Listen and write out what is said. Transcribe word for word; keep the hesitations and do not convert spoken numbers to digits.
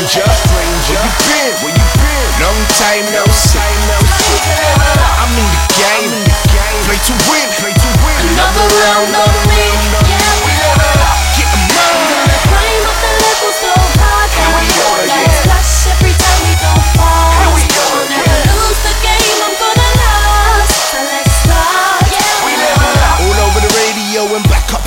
stranger. Where you been? Where you been? Long time no see. I'm in the game. Play to win. Play to win. Another round on me.